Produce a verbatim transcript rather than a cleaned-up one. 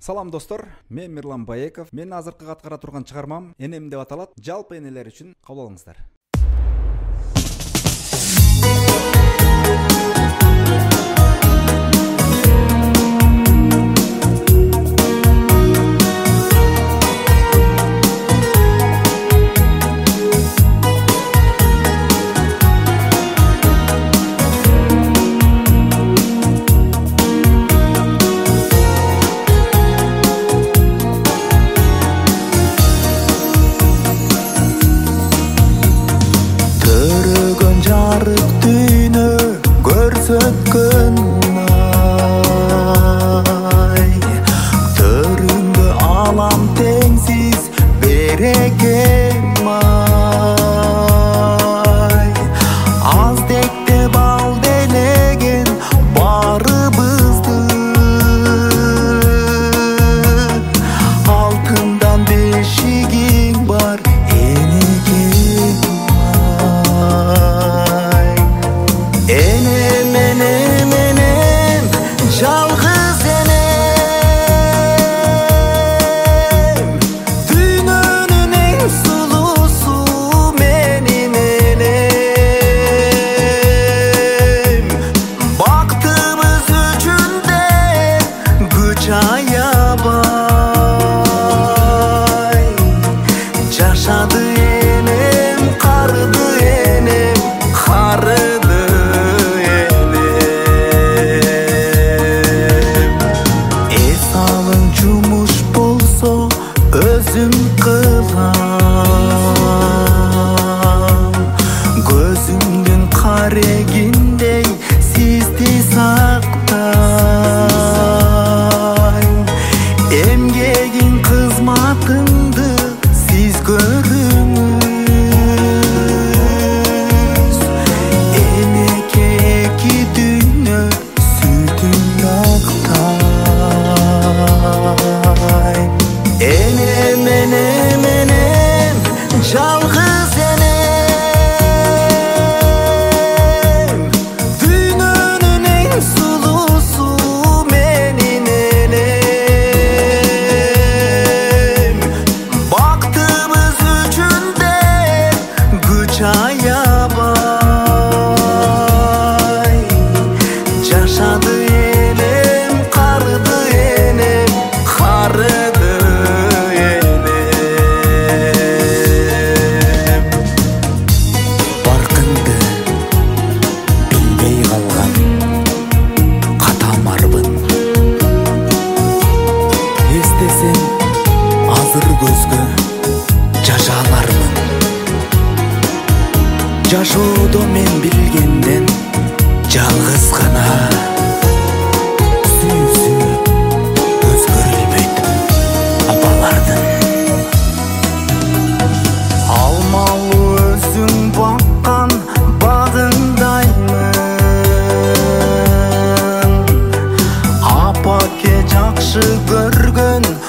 Салам достор, мен Мирлан Баеков. Мен азыркы аткара турган чыгармам «Энем» деп аталат. Жалпы энелер үчүн кабыл алыңыздар. Жарык дүйнө көрсөткөн ай, төрүнгө алам теңсиз берекем ай. Аздекте бал делеген барыбызды, алтындан бешигиң бар энекем. Enem, enem, enem, жалгыз энем, дүйнөнүн эң сулуусу менин энем. Бактыбыз үчүн деп күч аябай жашады энем, карды энем, карыды. Өзүм кылам, көзүмдүн карегиндей сизди сактайм. Эмгегиң кызматыңды сиз көрүңүз. Энеке эки дүйнө сүтүн актай. Enem, enem, enem, жалгыз энем, дүйнөнүн эң сулуусу менин энем. Бактыбыз үчүн деп күч аябай жашады энем, карды энем, карыды. Азыр көзгө жашалармын. Жашоодо мен билгенден жалгыз гана сүйүүсү өзгөрүлбөйт апалардын. Алмалуу өзүң баккан багыңдаймын. Апаке жакшы көргөн